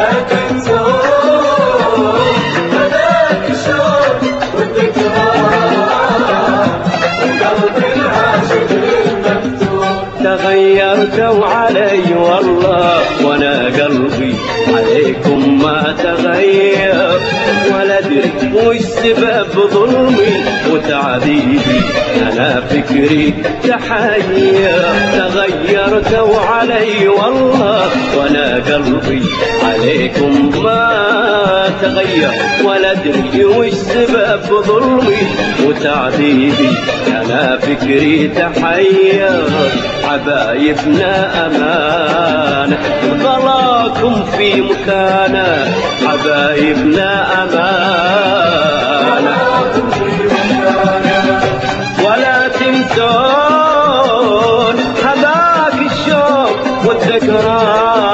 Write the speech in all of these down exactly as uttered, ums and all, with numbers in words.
لا تنسون هذاك الشوق والذكرى وقلب العاشق المفتون. تغيرتوا علي والله وانا قلبي عليكم ما تغير، ولا ادري وش سبب ظلمي وتعذيبي انا فكري تحير. تغيرتوا علي والله وانا قلبي عليكم ما تغير، ولا ادري وش سبب ظلمي وتعذيبي انا فكري تحير. حبايبنا امانه غلاكم في مكانه، حبايبنا امانه ولا تنسون هذاك الشوق والذكرى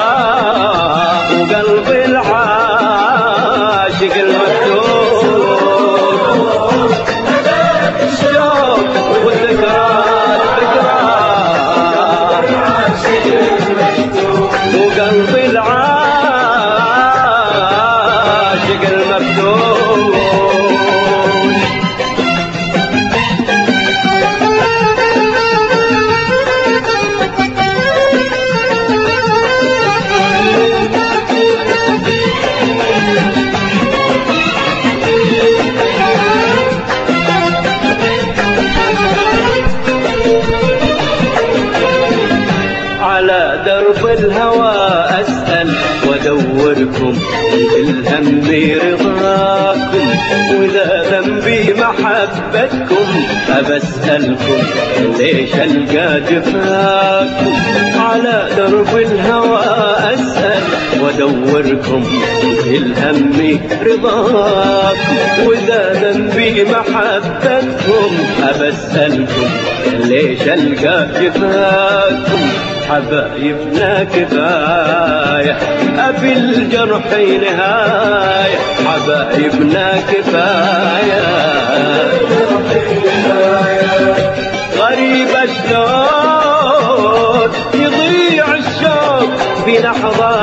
وقلب العاشق المفتون. هذاك الشوق والذكرى وقلب العاشق المفتون. على درب الهوى أسأل وأدوركم بالهم رضاكم، وإذا ذنبي محبتكم أبسألكم ليش ألقى جفاكم. على درب الهوى أسأل وأدوركم بالهم رضاكم، وإذا ذنبي محبتكم أبسألكم ليش ألقى جفاكم. حبايبنا كفاية أبي الجرح نهاية، حبايبنا كفاية غريب الشوق يضيع الشوق في لحظة